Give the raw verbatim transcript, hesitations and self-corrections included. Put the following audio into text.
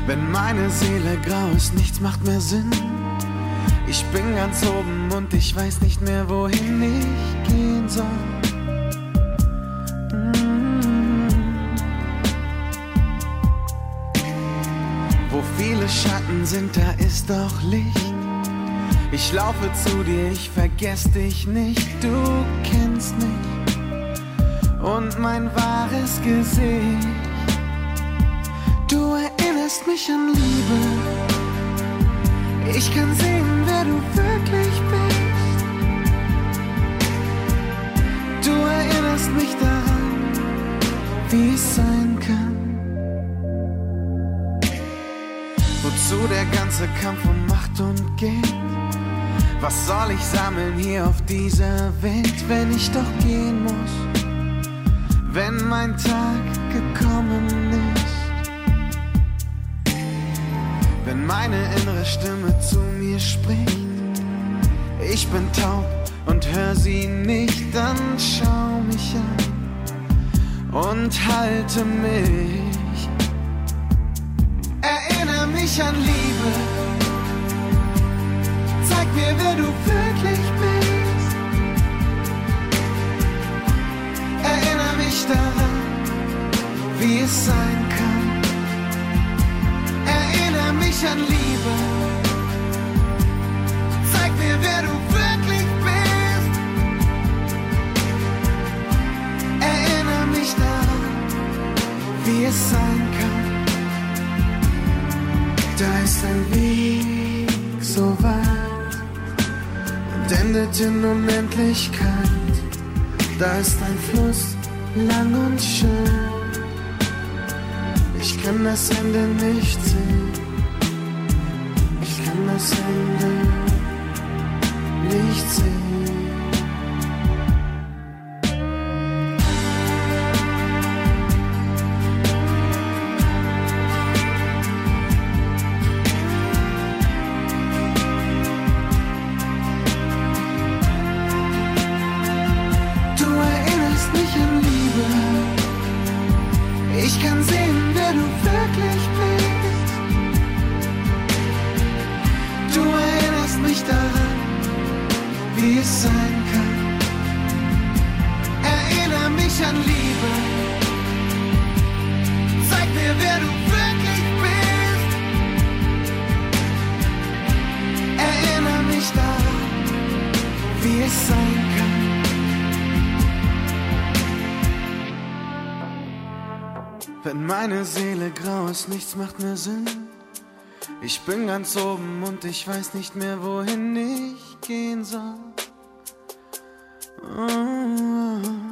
Wenn meine Seele grau ist, nichts macht mehr Sinn. Ich bin ganz oben und ich weiß nicht mehr, wohin ich gehen soll. Mm. Wo viele Schatten sind, da ist doch Licht. Ich laufe zu dir, ich vergess dich nicht. Du kennst mich und mein wahres Gesicht. Du erinnerst mich an Liebe. Ich kann sehen, wer du wirklich bist. Du erinnerst mich daran, wie es sein kann. Wozu der ganze Kampf um Macht und Geld? Was soll ich sammeln hier auf dieser Welt, wenn ich doch gehen muss? Wenn mein Tag gekommen ist. Wenn meine innere Stimme zu mir spricht, ich bin taub und hör sie nicht, dann schau mich an und halte mich. Erinnere mich an Liebe, zeig mir, wer du wirklich bist. Erinnere mich daran, wie es sein kann. Erinnere mich an Liebe. Zeig mir, wer du wirklich bist. Erinnere mich daran, wie es sein kann. Da ist ein Weg so weit und endet in Unendlichkeit. Da ist ein Fluss lang und schön. Ich kann das Ende nicht sehen. Ich kann das Ende nicht sehen. Du erinnerst mich an Liebe. Ich kann sehen, wer du wirklich bist. Du erinnerst mich daran, wie es sein kann. Erinnere mich an Liebe. Zeig mir, wer du wirklich bist. Erinnere mich daran, wie es sein kann. Wenn meine Seele grau ist, nichts macht mehr Sinn. Ich bin ganz oben und ich weiß nicht mehr, wohin ich gehen soll. Oh.